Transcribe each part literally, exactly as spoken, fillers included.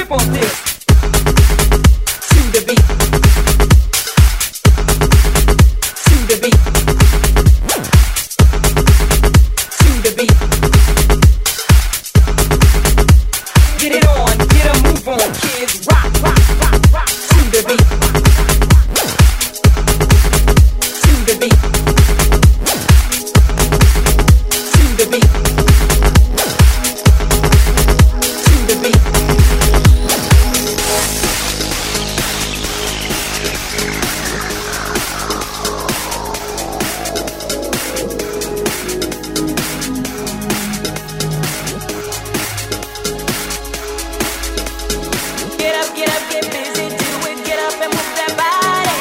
move on this. To the beat. To the beat. To the beat. Get it on, get a move on, kids. Rock, rock, rock, rock. To the beat. To the beat. To the beat. To the beat. Get up, get up, get busy, do it, get up and move that body.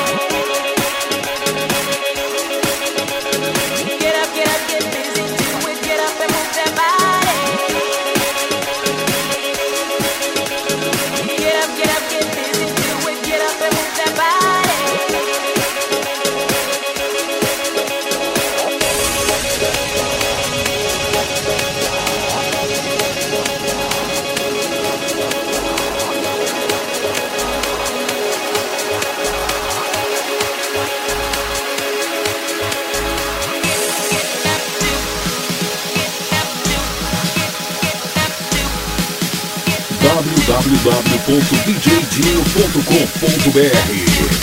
Get up, get up, get busy, do it, get up and move that body. Get up, get up, get busy, do it, get up and move that body. w w w ponto d j dinho ponto com ponto b r